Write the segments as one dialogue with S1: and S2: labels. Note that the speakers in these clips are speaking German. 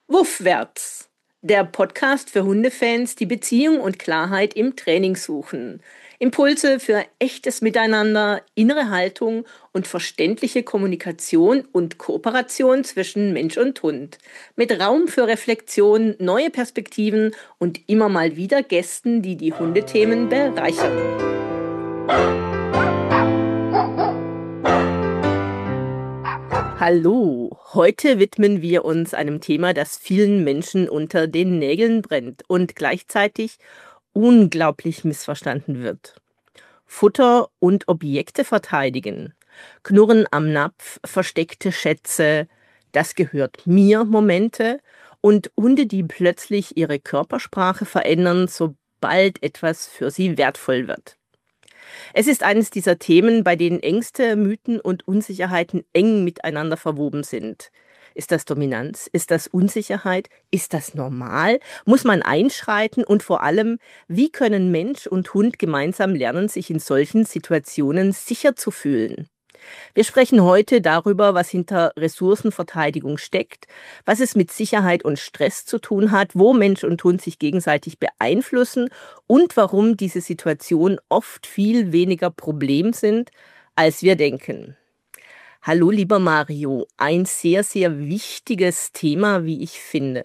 S1: Wuffwärts, der Podcast für Hundefans, die Beziehung und Klarheit im Training suchen. Impulse für echtes Miteinander, innere Haltung und verständliche Kommunikation und Kooperation zwischen Mensch und Hund. Mit Raum für Reflexion, neue Perspektiven und immer mal wieder Gästen, die die Hundethemen bereichern. Hallo, heute widmen wir uns einem Thema, das vielen Menschen unter den Nägeln brennt und gleichzeitig unglaublich missverstanden wird. Futter und Objekte verteidigen, Knurren am Napf, versteckte Schätze, das gehört mir Momente und Hunde, die plötzlich ihre Körpersprache verändern, sobald etwas für sie wertvoll wird. Es ist eines dieser Themen, bei denen Ängste, Mythen und Unsicherheiten eng miteinander verwoben sind. Ist das Dominanz? Ist das Unsicherheit? Ist das normal? Muss man einschreiten? Und vor allem, wie können Mensch und Hund gemeinsam lernen, sich in solchen Situationen sicher zu fühlen? Wir sprechen heute darüber, was hinter Ressourcenverteidigung steckt, was es mit Sicherheit und Stress zu tun hat, wo Mensch und Hund sich gegenseitig beeinflussen und warum diese Situationen oft viel weniger Problem sind, als wir denken. Hallo, lieber Mario, ein sehr, sehr wichtiges Thema, wie ich finde.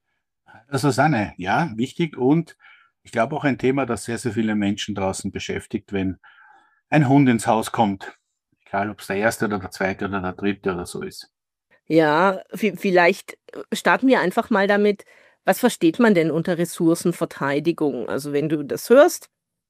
S2: Susanne, ja, wichtig und ich glaube auch ein Thema, das sehr, sehr viele Menschen draußen beschäftigt, wenn ein Hund ins Haus kommt. Egal, ob es der erste oder der zweite oder der dritte oder so ist.
S1: Ja, vielleicht starten wir einfach mal damit, was versteht man denn unter Ressourcenverteidigung? Also wenn du das hörst,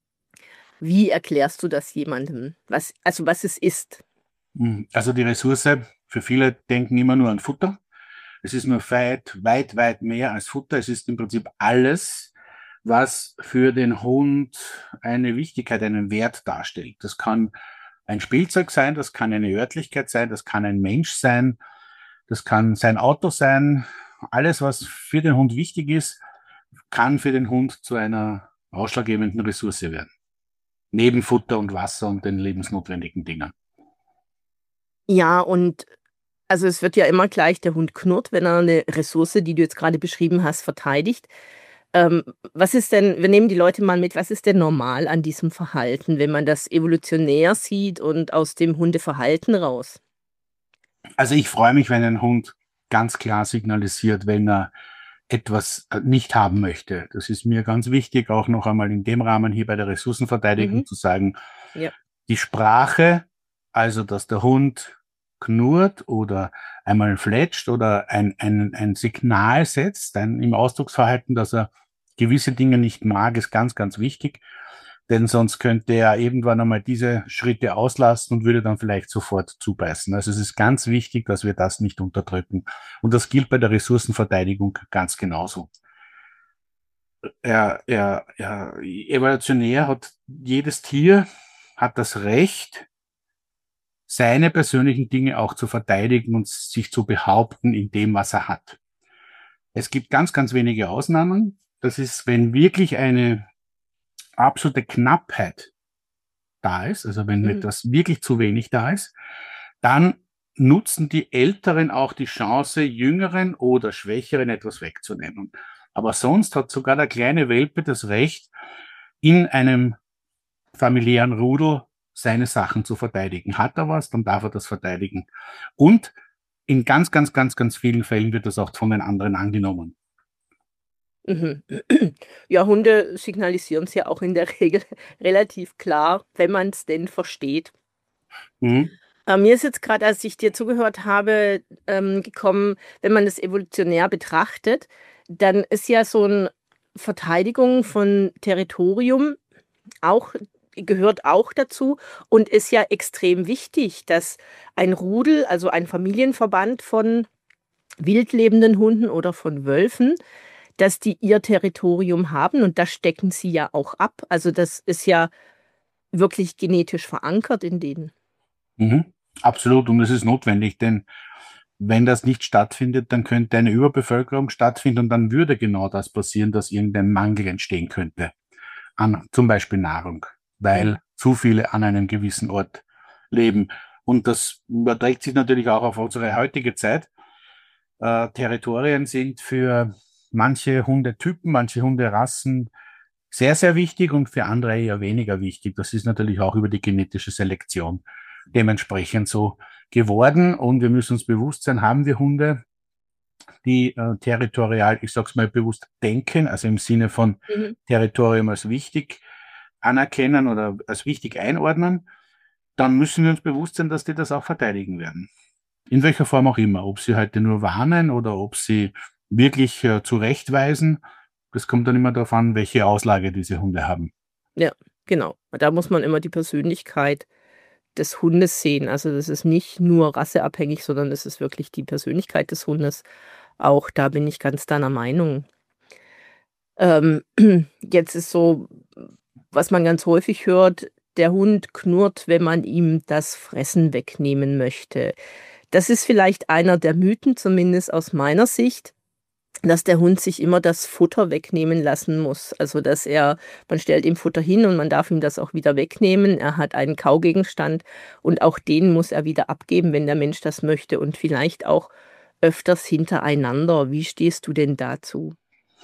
S1: wie erklärst du das jemandem? Was es ist?
S2: Also die Ressource, für viele denken immer nur an Futter. Es ist nur weit, weit, weit mehr als Futter. Es ist im Prinzip alles, was für den Hund eine Wichtigkeit, einen Wert darstellt. Das kann ein Spielzeug sein, das kann eine Örtlichkeit sein, das kann ein Mensch sein, das kann sein Auto sein. Alles, was für den Hund wichtig ist, kann für den Hund zu einer ausschlaggebenden Ressource werden. Neben Futter und Wasser und den lebensnotwendigen Dingen.
S1: Ja, und also es wird ja immer gleich, der Hund knurrt, wenn er eine Ressource, die du jetzt gerade beschrieben hast, verteidigt. Was ist denn, wir nehmen die Leute mal mit, was ist denn normal an diesem Verhalten, wenn man das evolutionär sieht und aus dem Hundeverhalten raus?
S2: Also ich freue mich, wenn ein Hund ganz klar signalisiert, wenn er etwas nicht haben möchte. Das ist mir ganz wichtig, auch noch einmal in dem Rahmen hier bei der Ressourcenverteidigung
S1: Mhm.
S2: zu sagen,
S1: Ja.
S2: die Sprache, also dass der Hund knurrt oder einmal fletscht oder ein Signal setzt, im Ausdrucksverhalten, dass er gewisse Dinge nicht mag, ist ganz, ganz wichtig. Denn sonst könnte er irgendwann einmal diese Schritte auslassen und würde dann vielleicht sofort zubeißen. Also es ist ganz wichtig, dass wir das nicht unterdrücken. Und das gilt bei der Ressourcenverteidigung ganz genauso. Evolutionär hat jedes Tier hat das Recht, seine persönlichen Dinge auch zu verteidigen und sich zu behaupten in dem, was er hat. Es gibt ganz, ganz wenige Ausnahmen. Das ist, wenn wirklich eine absolute Knappheit da ist, also wenn
S1: Mhm.
S2: etwas wirklich zu wenig da ist, dann nutzen die Älteren auch die Chance, Jüngeren oder Schwächeren etwas wegzunehmen. Aber sonst hat sogar der kleine Welpe das Recht, in einem familiären Rudel seine Sachen zu verteidigen. Hat er was, dann darf er das verteidigen. Und in ganz, ganz, ganz, ganz vielen Fällen wird das auch von den anderen angenommen.
S1: Mhm. Ja, Hunde signalisieren es ja auch in der Regel relativ klar, wenn man es denn versteht.
S2: Mhm.
S1: Mir ist jetzt gerade, als ich dir zugehört habe, gekommen, wenn man das evolutionär betrachtet, dann ist ja so eine Verteidigung von Territorium auch, gehört auch dazu und ist ja extrem wichtig, dass ein Rudel, also ein Familienverband von wildlebenden Hunden oder von Wölfen, dass die ihr Territorium haben und das stecken sie ja auch ab. Also das ist ja wirklich genetisch verankert in denen.
S2: Mhm. Absolut, und es ist notwendig, denn wenn das nicht stattfindet, dann könnte eine Überbevölkerung stattfinden und dann würde genau das passieren, dass irgendein Mangel entstehen könnte an zum Beispiel Nahrung, weil
S1: Mhm.
S2: zu viele an einem gewissen Ort leben. Und das überträgt sich natürlich auch auf unsere heutige Zeit. Territorien sind für manche Hundetypen, manche Hunderassen sehr, sehr wichtig und für andere eher weniger wichtig. Das ist natürlich auch über die genetische Selektion dementsprechend so geworden. Und wir müssen uns bewusst sein, haben wir Hunde, die territorial, ich sage es mal bewusst, denken, also im Sinne von
S1: Mhm.
S2: Territorium als wichtig anerkennen oder als wichtig einordnen, dann müssen wir uns bewusst sein, dass die das auch verteidigen werden. In welcher Form auch immer. Ob sie heute nur warnen oder ob sie wirklich zurechtweisen. Das kommt dann immer darauf an, welche Auslage diese Hunde haben.
S1: Ja, genau. Da muss man immer die Persönlichkeit des Hundes sehen. Also das ist nicht nur rasseabhängig, sondern es ist wirklich die Persönlichkeit des Hundes. Auch da bin ich ganz deiner Meinung. Ähm, jetzt ist so, was man ganz häufig hört, der Hund knurrt, wenn man ihm das Fressen wegnehmen möchte. Das ist vielleicht einer der Mythen, zumindest aus meiner Sicht, dass der Hund sich immer das Futter wegnehmen lassen muss. Also, dass man stellt ihm Futter hin und man darf ihm das auch wieder wegnehmen. Er hat einen Kaugegenstand und auch den muss er wieder abgeben, wenn der Mensch das möchte und vielleicht auch öfters hintereinander. Wie stehst du denn dazu?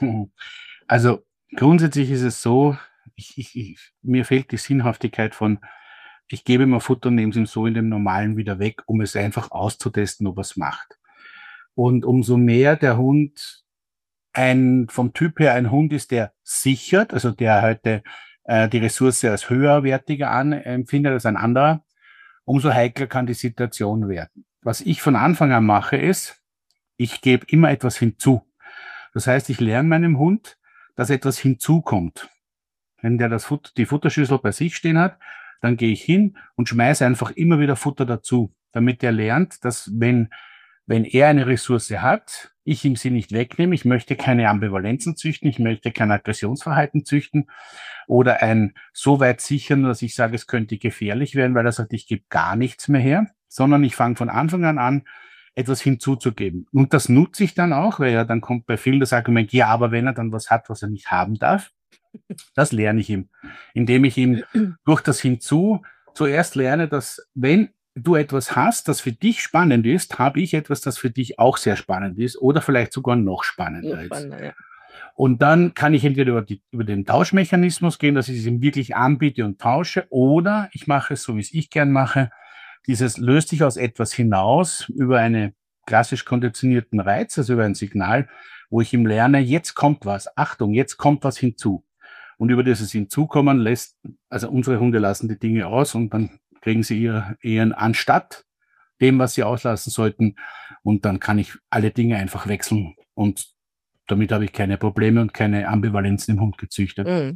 S2: Also grundsätzlich ist es so, mir fehlt die Sinnhaftigkeit von, ich gebe ihm ein Futter und nehme es ihm so in dem Normalen wieder weg, um es einfach auszutesten, ob er es macht. Und umso mehr der Hund vom Typ her ein Hund ist, der sichert, also der heute die Ressource als höherwertiger empfindet als ein anderer, umso heikler kann die Situation werden. Was ich von Anfang an mache, ist, ich gebe immer etwas hinzu. Das heißt, ich lerne meinem Hund, dass etwas hinzukommt. Wenn der die Futterschüssel bei sich stehen hat, dann gehe ich hin und schmeiße einfach immer wieder Futter dazu, damit er lernt, dass wenn er eine Ressource hat, ich ihm sie nicht wegnehme. Ich möchte keine Ambivalenzen züchten, ich möchte kein Aggressionsverhalten züchten oder ein so weit sichern, dass ich sage, es könnte gefährlich werden, weil er sagt, ich gebe gar nichts mehr her, sondern ich fange von Anfang an, etwas hinzuzugeben. Und das nutze ich dann auch, weil ja dann kommt bei vielen das Argument, ja, aber wenn er dann was hat, was er nicht haben darf, das lerne ich ihm, indem ich ihm durch das Hinzu zuerst lerne, dass wenn du etwas hast, das für dich spannend ist, habe ich etwas, das für dich auch sehr spannend ist oder vielleicht sogar noch
S1: Noch
S2: spannender ist.
S1: spannender, ja.
S2: Und dann kann ich entweder über den Tauschmechanismus gehen, dass ich es ihm wirklich anbiete und tausche, oder ich mache es so, wie es ich gern mache. Dieses löst sich aus etwas hinaus über einen klassisch konditionierten Reiz, also über ein Signal, wo ich ihm lerne, jetzt kommt was, Achtung, jetzt kommt was hinzu. Und über dieses Hinzukommen also unsere Hunde lassen die Dinge aus und dann kriegen sie ihren anstatt dem, was sie auslassen sollten. Und dann kann ich alle Dinge einfach wechseln und damit habe ich keine Probleme und keine Ambivalenzen im Hund gezüchtet.
S1: Mhm.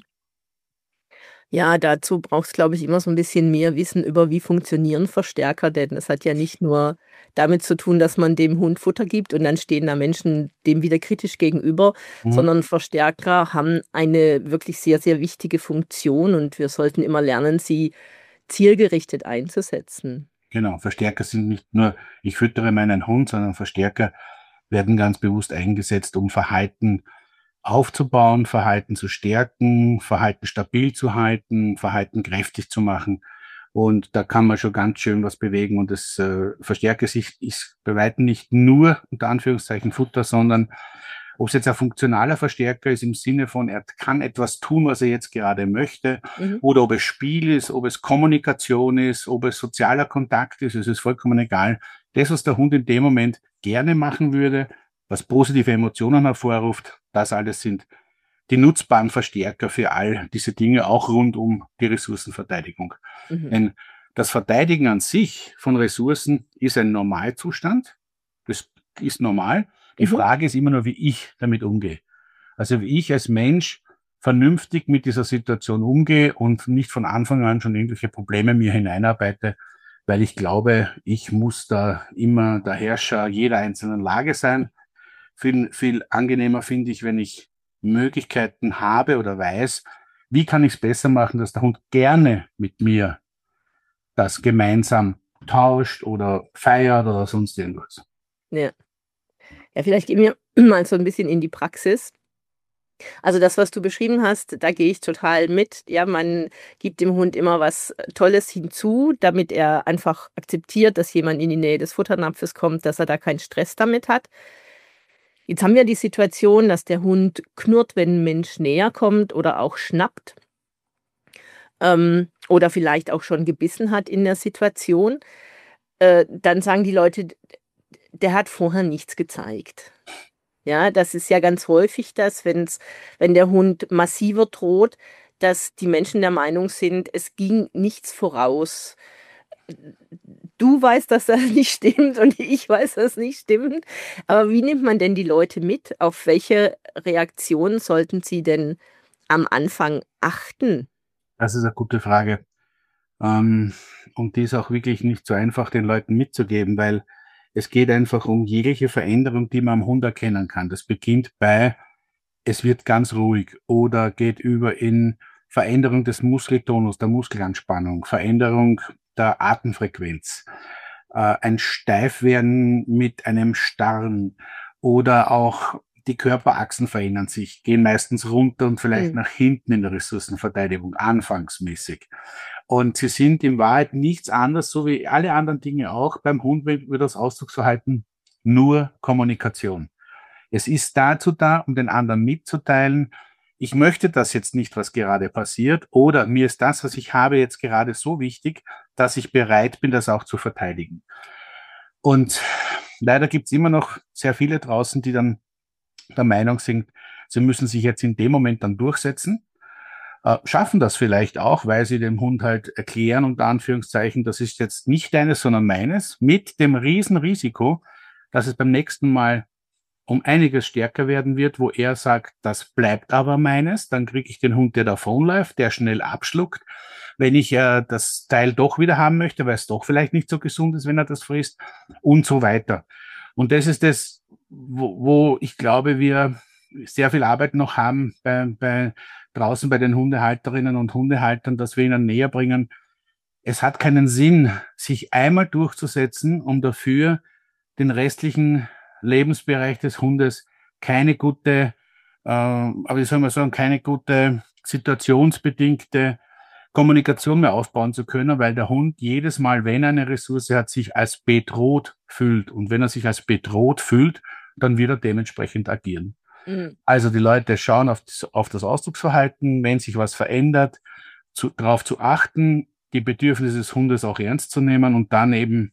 S1: Ja, dazu braucht es, glaube ich, immer so ein bisschen mehr Wissen über, wie funktionieren Verstärker, denn es hat ja nicht nur damit zu tun, dass man dem Hund Futter gibt und dann stehen da Menschen dem wieder kritisch gegenüber,
S2: Mhm.
S1: sondern Verstärker haben eine wirklich sehr, sehr wichtige Funktion und wir sollten immer lernen, sie zielgerichtet einzusetzen.
S2: Genau, Verstärker sind nicht nur, ich füttere meinen Hund, sondern Verstärker werden ganz bewusst eingesetzt, um Verhalten aufzubauen, Verhalten zu stärken, Verhalten stabil zu halten, Verhalten kräftig zu machen. Und da kann man schon ganz schön was bewegen. Und das Verstärker ist bei weitem nicht nur unter Anführungszeichen Futter, sondern ob es jetzt ein funktionaler Verstärker ist im Sinne von, er kann etwas tun, was er jetzt gerade möchte,
S1: Mhm.
S2: oder ob es Spiel ist, ob es Kommunikation ist, ob es sozialer Kontakt ist, es ist vollkommen egal. Das, was der Hund in dem Moment gerne machen würde, was positive Emotionen hervorruft, das alles sind die nutzbaren Verstärker für all diese Dinge, auch rund um die Ressourcenverteidigung.
S1: Mhm.
S2: Denn das Verteidigen an sich von Ressourcen ist ein Normalzustand. Das ist normal. Die
S1: Mhm.
S2: Frage ist immer nur, wie ich damit umgehe. Also wie ich als Mensch vernünftig mit dieser Situation umgehe und nicht von Anfang an schon irgendwelche Probleme mir hineinarbeite, weil ich glaube, ich muss da immer der Herrscher jeder einzelnen Lage sein. Viel angenehmer finde ich, wenn ich Möglichkeiten habe oder weiß, wie kann ich es besser machen, dass der Hund gerne mit mir das gemeinsam tauscht oder feiert oder sonst irgendwas.
S1: Ja. Ja, vielleicht gehen wir mal so ein bisschen in die Praxis. Also das, was du beschrieben hast, da gehe ich total mit. Ja, man gibt dem Hund immer was Tolles hinzu, damit er einfach akzeptiert, dass jemand in die Nähe des Futternapfes kommt, dass er da keinen Stress damit hat. Jetzt haben wir die Situation, dass der Hund knurrt, wenn ein Mensch näher kommt oder auch schnappt, oder vielleicht auch schon gebissen hat in der Situation. Dann sagen die Leute, der hat vorher nichts gezeigt. Ja, das ist ja ganz häufig das, wenn der Hund massiver droht, dass die Menschen der Meinung sind, es ging nichts voraus. Du weißt, dass das nicht stimmt und ich weiß, dass das nicht stimmt. Aber wie nimmt man denn die Leute mit? Auf welche Reaktionen sollten sie denn am Anfang achten?
S2: Das ist eine gute Frage. Ähm, und die ist auch wirklich nicht so einfach, den Leuten mitzugeben, weil es geht einfach um jegliche Veränderung, die man am Hund erkennen kann. Das beginnt bei, es wird ganz ruhig oder geht über in Veränderung des Muskeltonus, der Muskelanspannung, Veränderung der Atemfrequenz, ein Steifwerden mit einem Starren oder auch die Körperachsen verändern sich, gehen meistens runter und vielleicht
S1: Hm.
S2: nach hinten in der Ressourcenverteidigung, anfangsmäßig. Und sie sind in Wahrheit nichts anderes, so wie alle anderen Dinge auch, beim Hund wird das Ausdrucksverhalten nur Kommunikation. Es ist dazu da, um den anderen mitzuteilen, ich möchte das jetzt nicht, was gerade passiert, oder mir ist das, was ich habe, jetzt gerade so wichtig, dass ich bereit bin, das auch zu verteidigen. Und leider gibt es immer noch sehr viele draußen, die dann der Meinung sind, sie müssen sich jetzt in dem Moment dann durchsetzen, schaffen das vielleicht auch, weil sie dem Hund halt erklären, unter Anführungszeichen, das ist jetzt nicht deines, sondern meines, mit dem Riesenrisiko, dass es beim nächsten Mal um einiges stärker werden wird, wo er sagt, das bleibt aber meines, dann kriege ich den Hund, der davonläuft, der schnell abschluckt. Wenn ich das Teil doch wieder haben möchte, weil es doch vielleicht nicht so gesund ist, wenn er das frisst und so weiter. Und das ist das, wo ich glaube, wir sehr viel Arbeit noch haben draußen bei den Hundehalterinnen und Hundehaltern, dass wir ihnen näher bringen. Es hat keinen Sinn, sich einmal durchzusetzen, um dafür den restlichen Lebensbereich des Hundes keine gute, aber wie soll man sagen, keine gute situationsbedingte Kommunikation mehr aufbauen zu können, weil der Hund jedes Mal, wenn er eine Ressource hat, sich als bedroht fühlt. Und wenn er sich als bedroht fühlt, dann wird er dementsprechend agieren.
S1: Hm.
S2: Also die Leute schauen auf das Ausdrucksverhalten, wenn sich was verändert, darauf zu achten, die Bedürfnisse des Hundes auch ernst zu nehmen und dann eben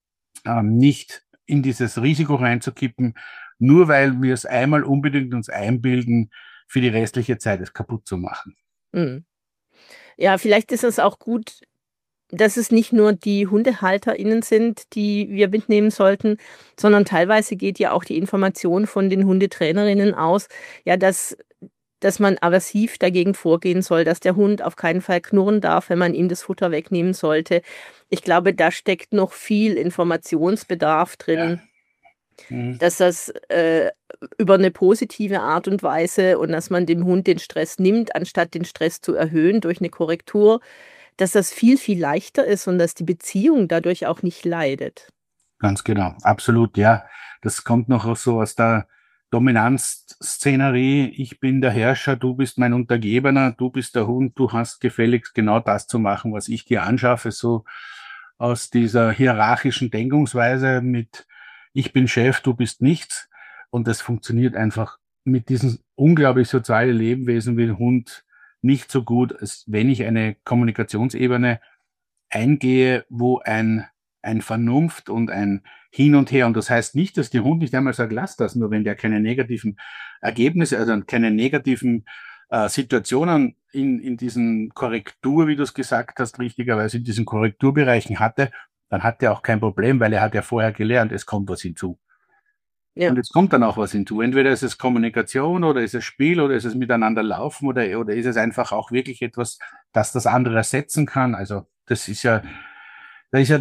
S2: nicht in dieses Risiko reinzukippen, nur weil wir es einmal unbedingt uns einbilden, für die restliche Zeit es kaputt zu machen.
S1: Hm. Ja, vielleicht ist es auch gut, dass es nicht nur die HundehalterInnen sind, die wir mitnehmen sollten, sondern teilweise geht ja auch die Information von den Hundetrainerinnen aus, ja, dass man aversiv dagegen vorgehen soll, dass der Hund auf keinen Fall knurren darf, wenn man ihm das Futter wegnehmen sollte. Ich glaube, da steckt noch viel Informationsbedarf drin,
S2: Mhm.
S1: dass das über eine positive Art und Weise und dass man dem Hund den Stress nimmt, anstatt den Stress zu erhöhen durch eine Korrektur, dass das viel, viel leichter ist und dass die Beziehung dadurch auch nicht leidet.
S2: Ganz genau, absolut, ja. Das kommt noch so aus der Dominanzszenerie. Ich bin der Herrscher, du bist mein Untergebener, du bist der Hund, du hast gefälligst genau das zu machen, was ich dir anschaffe. So aus dieser hierarchischen Denkungsweise mit ich bin Chef, du bist nichts. Und das funktioniert einfach mit diesem unglaublich sozialen Lebewesen wie Hund nicht so gut, als wenn ich eine Kommunikationsebene eingehe, wo ein Vernunft und ein Hin und Her. Und das heißt nicht, dass der Hund nicht einmal sagt, lass das, nur wenn der keine negativen Ergebnisse, also keine negativen Situationen in diesen Korrektur, wie du es gesagt hast, richtigerweise in diesen Korrekturbereichen hatte, dann hat er auch kein Problem, weil er hat ja vorher gelernt, es kommt was hinzu.
S1: Ja.
S2: Und es kommt dann auch was hinzu. Entweder ist es Kommunikation oder ist es Spiel oder ist es miteinander laufen oder ist es einfach auch wirklich etwas, das das andere ersetzen kann. Also das ist ja, da ist ja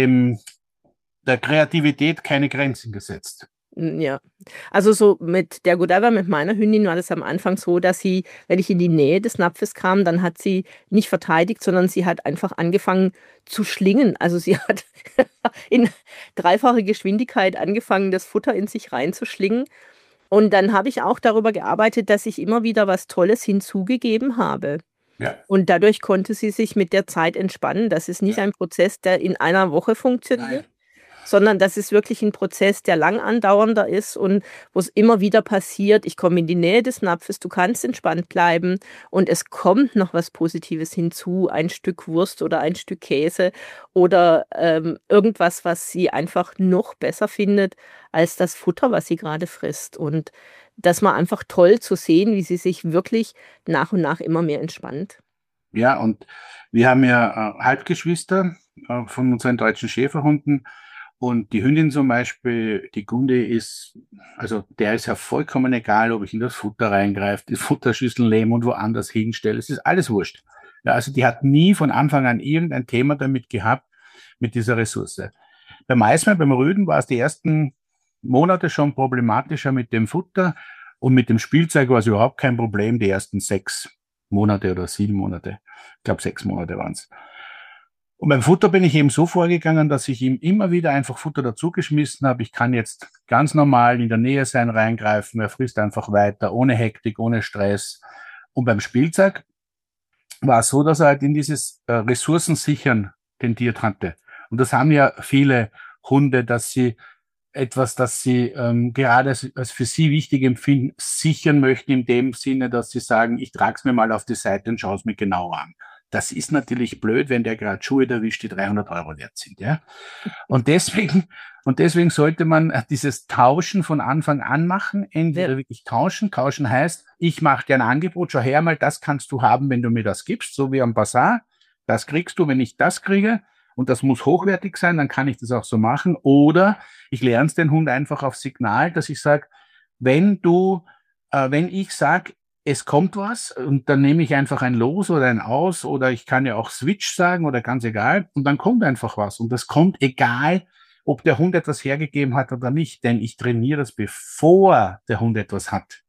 S2: der Kreativität keine Grenzen gesetzt.
S1: Ja, also so mit der Godiva, mit meiner Hündin war das am Anfang so, dass sie, wenn ich in die Nähe des Napfes kam, dann hat sie nicht verteidigt, sondern sie hat einfach angefangen zu schlingen. Also sie hat in dreifache Geschwindigkeit angefangen, das Futter in sich reinzuschlingen. Und dann habe ich auch darüber gearbeitet, dass ich immer wieder was Tolles hinzugegeben habe.
S2: Ja,
S1: Und dadurch konnte sie sich mit der Zeit entspannen. Das ist nicht
S2: ja.
S1: ein Prozess, der in einer Woche
S2: Nein.
S1: funktioniert. sondern das ist wirklich ein Prozess, der lang andauernder ist und wo es immer wieder passiert, ich komme in die Nähe des Napfes, du kannst entspannt bleiben und es kommt noch was Positives hinzu, ein Stück Wurst oder ein Stück Käse oder irgendwas, was sie einfach noch besser findet als das Futter, was sie gerade frisst. Und das war einfach toll zu sehen, wie sie sich wirklich nach und nach immer mehr entspannt.
S2: Ja, und wir haben ja Halbgeschwister von unseren deutschen Schäferhunden. Und die Hündin zum Beispiel, die Gunde ist, also der ist ja vollkommen egal, ob ich in das Futter reingreife, die Futterschüssel nehme und woanders hinstelle. Es ist alles wurscht. Ja, also die hat nie von Anfang an irgendein Thema damit gehabt, mit dieser Ressource. Beim Eismeer, beim Rüden war es die ersten Monate schon problematischer mit dem Futter und mit dem Spielzeug war es überhaupt kein Problem, die ersten 6 Monate oder 7 Monate. Ich glaube, 6 Monate waren es. Und beim Futter bin ich eben so vorgegangen, dass ich ihm immer wieder einfach Futter dazugeschmissen habe. Ich kann jetzt ganz normal in der Nähe sein, reingreifen. Er frisst einfach weiter, ohne Hektik, ohne Stress. Und beim Spielzeug war es so, dass er halt in dieses Ressourcensichern tendiert hatte. Und das haben ja viele Hunde, dass sie etwas, das sie gerade als für sie wichtig empfinden, sichern möchten, in dem Sinne, dass sie sagen, ich trage es mir mal auf die Seite und schaue es mir genau an. Das ist natürlich blöd, wenn der gerade Schuhe erwischt, die 300 Euro wert sind. Ja? Und deswegen, und deswegen sollte man dieses Tauschen von Anfang an machen, entweder
S1: Ja.
S2: wirklich tauschen. Tauschen heißt, ich mache dir ein Angebot, schau her mal, das kannst du haben, wenn du mir das gibst, so wie am Bazar. Das kriegst du, wenn ich das kriege. Und das muss hochwertig sein, dann kann ich das auch so machen. Oder ich lerne es den Hund einfach auf Signal, dass ich sage, wenn ich sage, es kommt was und dann nehme ich einfach ein Los oder ein Aus oder ich kann ja auch Switch sagen oder ganz egal und dann kommt einfach was und das kommt egal, ob der Hund etwas hergegeben hat oder nicht, denn ich trainiere das, bevor der Hund etwas hat.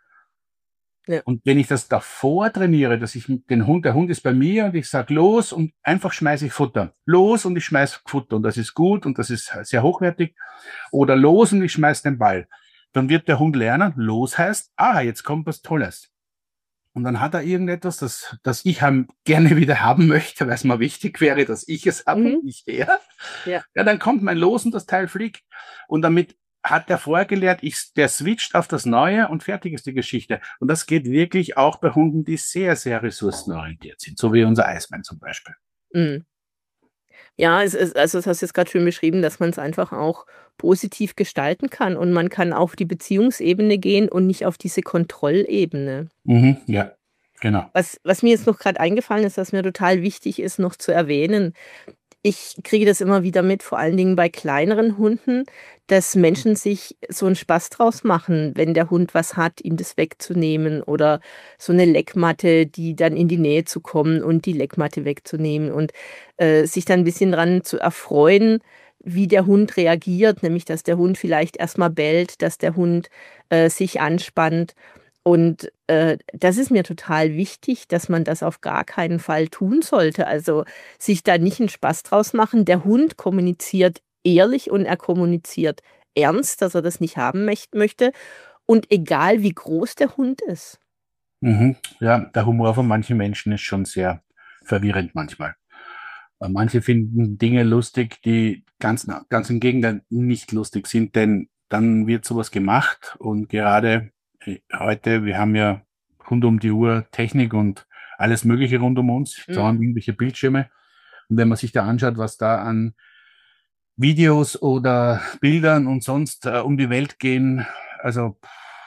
S1: Ja.
S2: Und wenn ich das davor trainiere, dass ich den Hund, der Hund ist bei mir und ich sage los und einfach schmeiße ich Futter. Los und ich schmeiße Futter und das ist gut und das ist sehr hochwertig. Oder los und ich schmeiße den Ball. Dann wird der Hund lernen, los heißt, jetzt kommt was Tolles. Und dann hat er irgendetwas, das ich gerne wieder haben möchte, weil es mir wichtig wäre, dass ich es habe und nicht er.
S1: Ja.
S2: Ja, dann kommt mein Los und das Teil fliegt. Und damit hat der vorher gelehrt, der switcht auf das Neue und fertig ist die Geschichte. Und das geht wirklich auch bei Hunden, die sehr, sehr ressourcenorientiert sind, so wie unser Eismann zum Beispiel.
S1: Mhm. Ja, also das hast du jetzt gerade schön beschrieben, dass man es einfach auch positiv gestalten kann und man kann auf die Beziehungsebene gehen und nicht auf diese Kontrollebene.
S2: Mhm, ja, genau.
S1: Was mir jetzt noch gerade eingefallen ist, was mir total wichtig ist, noch zu erwähnen. Ich kriege das immer wieder mit, vor allen Dingen bei kleineren Hunden, dass Menschen sich so einen Spaß draus machen, wenn der Hund was hat, ihm das wegzunehmen oder so eine Leckmatte, die dann in die Nähe zu kommen und die Leckmatte wegzunehmen und sich dann ein bisschen dran zu erfreuen, wie der Hund reagiert, nämlich dass der Hund vielleicht erstmal bellt, dass der Hund sich anspannt. Und das ist mir total wichtig, dass man das auf gar keinen Fall tun sollte. Also sich da nicht einen Spaß draus machen. Der Hund kommuniziert ehrlich und er kommuniziert ernst, dass er das nicht haben möchte. Und egal wie groß der Hund ist.
S2: Mhm. Ja, der Humor von manchen Menschen ist schon sehr verwirrend manchmal. Manche finden Dinge lustig, die ganz im Gegenteil nicht lustig sind, denn dann wird sowas gemacht und gerade heute, wir haben ja rund um die Uhr Technik und alles Mögliche rund um uns, dauernd irgendwelche Bildschirme. Und wenn man sich da anschaut, was da an Videos oder Bildern und sonst um die Welt gehen, also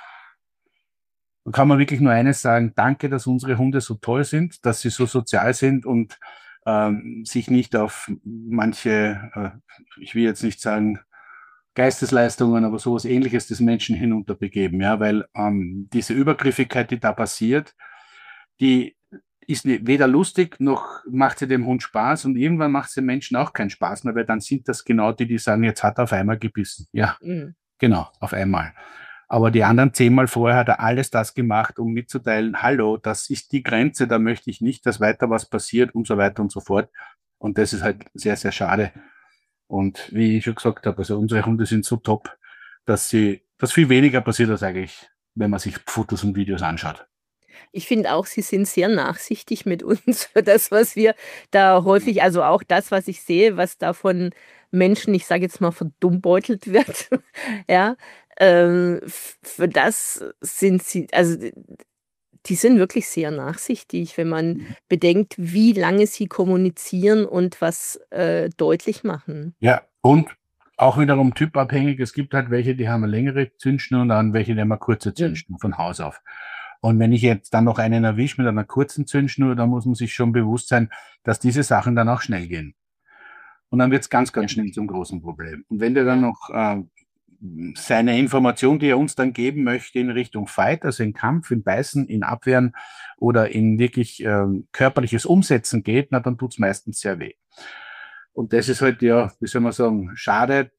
S2: kann man wirklich nur eines sagen, danke, dass unsere Hunde so toll sind, dass sie so sozial sind und sich nicht auf manche, ich will jetzt nicht sagen Geistesleistungen, aber sowas Ähnliches des Menschen hinunterbegeben, ja, weil diese Übergriffigkeit, die da passiert, die ist weder lustig noch macht sie dem Hund Spaß und irgendwann macht es dem Menschen auch keinen Spaß mehr, weil dann sind das genau die, die sagen, jetzt hat er auf einmal gebissen. Ja, genau, auf einmal. Aber die anderen 10-mal vorher hat er alles das gemacht, um mitzuteilen, hallo, das ist die Grenze, da möchte ich nicht, dass weiter was passiert und so weiter und so fort. Und das ist halt sehr, sehr schade. Und wie ich schon gesagt habe, also unsere Hunde sind so top, dass viel weniger passiert als eigentlich, wenn man sich Fotos und Videos anschaut.
S1: Ich finde auch, sie sind sehr nachsichtig mit uns für das, was wir da häufig, also auch das, was ich sehe, was da von Menschen, ich sage jetzt mal, verdummbeutelt wird. Ja, für das sind sie, also die sind wirklich sehr nachsichtig, wenn man bedenkt, wie lange sie kommunizieren und was deutlich machen.
S2: Ja, und auch wiederum typabhängig. Es gibt halt welche, die haben eine längere Zündschnur und dann welche, die haben eine kurze Zündschnur von Haus auf. Und wenn ich jetzt dann noch einen erwische mit einer kurzen Zündschnur, dann muss man sich schon bewusst sein, dass diese Sachen dann auch schnell gehen. Und dann wird es ganz, ganz schnell zum großen Problem. Und wenn der dann noch seine Information, die er uns dann geben möchte, in Richtung Fight, also in Kampf, in Beißen, in Abwehren oder in wirklich körperliches Umsetzen geht, na, dann tut es meistens sehr weh. Und das ist halt, ja, wie soll man sagen, schade,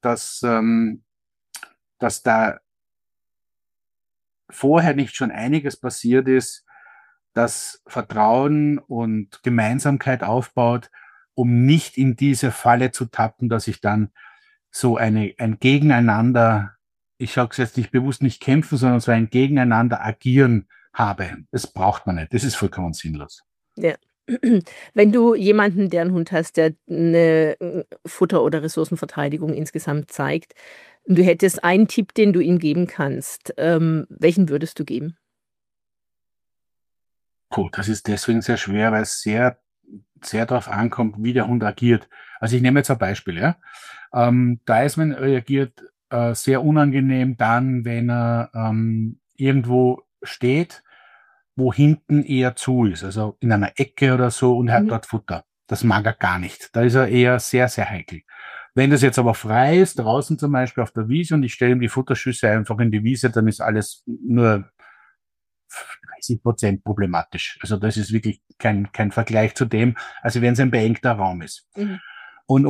S2: dass da vorher nicht schon einiges passiert ist, das Vertrauen und Gemeinsamkeit aufbaut, um nicht in diese Falle zu tappen, dass ich dann so ein Gegeneinander, ich sage es jetzt nicht bewusst nicht kämpfen, sondern so ein Gegeneinander agieren habe. Das braucht man nicht. Das ist vollkommen sinnlos.
S1: Ja. Wenn du jemanden, der einen Hund hast, der eine Futter- oder Ressourcenverteidigung insgesamt zeigt, und du hättest einen Tipp, den du ihm geben kannst, welchen würdest du geben?
S2: Puh, das ist deswegen sehr schwer, weil es sehr, sehr darauf ankommt, wie der Hund agiert. Also ich nehme jetzt ein Beispiel, ja. Dyson reagiert sehr unangenehm dann, wenn er irgendwo steht, wo hinten eher zu ist, also in einer Ecke oder so und hat dort Futter. Das mag er gar nicht. Da ist er eher sehr, sehr heikel. Wenn das jetzt aber frei ist, draußen zum Beispiel auf der Wiese und ich stelle ihm die Futterschüsse einfach in die Wiese, dann ist alles nur 30% problematisch. Also das ist wirklich kein Vergleich zu dem, also wenn es ein beengter Raum ist. Und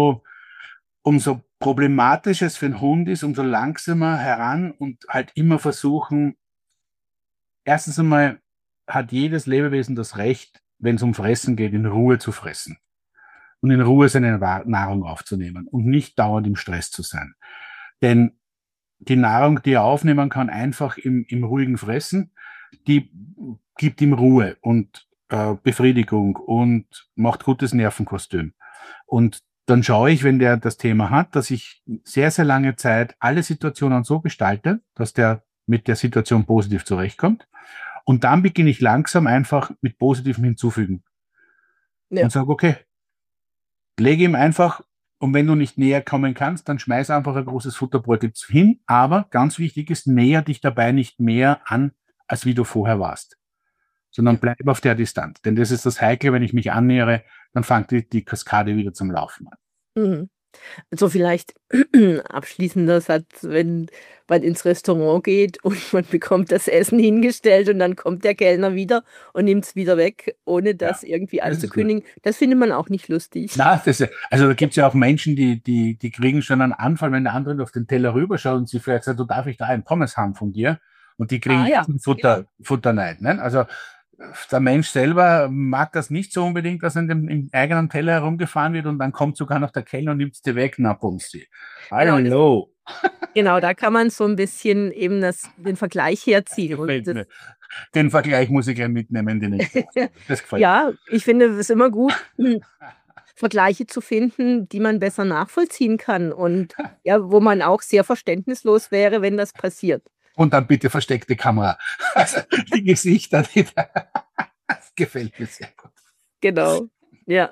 S2: umso problematischer es für einen Hund ist, umso langsamer heran und halt immer versuchen, erstens einmal hat jedes Lebewesen das Recht, wenn es um Fressen geht, in Ruhe zu fressen und in Ruhe seine Nahrung aufzunehmen und nicht dauernd im Stress zu sein. Denn die Nahrung, die er aufnehmen kann, einfach im ruhigen Fressen, die gibt ihm Ruhe und Befriedigung und macht gutes Nervenkostüm. Und dann schaue ich, wenn der das Thema hat, dass ich sehr, sehr lange Zeit alle Situationen so gestalte, dass der mit der Situation positiv zurechtkommt. Und dann beginne ich langsam einfach mit Positivem hinzufügen.
S1: Ja.
S2: Und sage, okay, lege ihm einfach, und wenn du nicht näher kommen kannst, dann schmeiß einfach ein großes Futterbeutel hin. Aber ganz wichtig ist, näher dich dabei nicht mehr an, als wie du vorher warst, sondern bleib auf der Distanz. Denn das ist das Heikle, wenn ich mich annähere, dann fängt die Kaskade wieder zum Laufen an.
S1: Mhm. Also vielleicht abschließender Satz, wenn man ins Restaurant geht und man bekommt das Essen hingestellt und dann kommt der Kellner wieder und nimmt es wieder weg, ohne das irgendwie
S2: das ist gut.
S1: anzukündigen. Das findet man auch nicht lustig.
S2: Na, also da gibt es ja auch Menschen, die kriegen schon einen Anfall, wenn der andere auf den Teller rüberschaut und sie vielleicht sagt, du darf ich da einen Pommes haben von dir? Und die kriegen
S1: ja.
S2: Futterneid. Ne? Also der Mensch selber mag das nicht so unbedingt, dass im eigenen Teller herumgefahren wird und dann kommt sogar noch der Kellner und nimmt es dir weg. Na, Bumsi. Hallo.
S1: Genau, da kann man so ein bisschen eben den Vergleich herziehen. Und
S2: den Vergleich muss ich gleich mitnehmen, den ich das gefällt mir.
S1: Ja, ich finde es immer gut, Vergleiche zu finden, die man besser nachvollziehen kann und ja, wo man auch sehr verständnislos wäre, wenn das passiert.
S2: Und dann bitte versteckte Kamera. Also die Gesichter, das gefällt mir sehr gut.
S1: Genau, ja.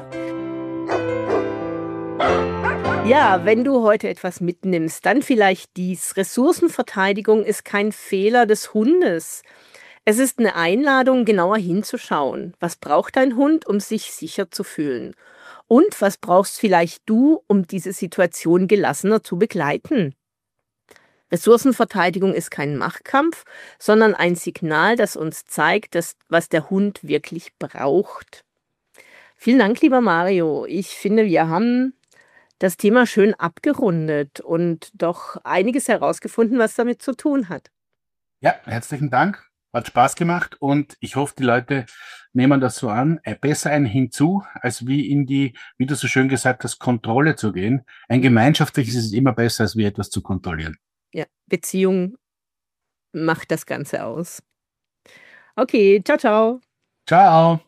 S1: Ja, wenn du heute etwas mitnimmst, dann vielleicht dies. Ressourcenverteidigung ist kein Fehler des Hundes. Es ist eine Einladung, genauer hinzuschauen. Was braucht dein Hund, um sich sicher zu fühlen? Und was brauchst vielleicht du, um diese Situation gelassener zu begleiten? Ressourcenverteidigung ist kein Machtkampf, sondern ein Signal, das uns zeigt, was der Hund wirklich braucht. Vielen Dank, lieber Mario. Ich finde, wir haben das Thema schön abgerundet und doch einiges herausgefunden, was damit zu tun hat.
S2: Ja, herzlichen Dank. Hat Spaß gemacht und ich hoffe, die Leute nehmen das so an, besser ein hinzu, als wie wie du so schön gesagt hast, Kontrolle zu gehen. Ein gemeinschaftliches ist immer besser, als wie etwas zu kontrollieren.
S1: Ja, Beziehung macht das Ganze aus. Okay, ciao, ciao.
S2: Ciao.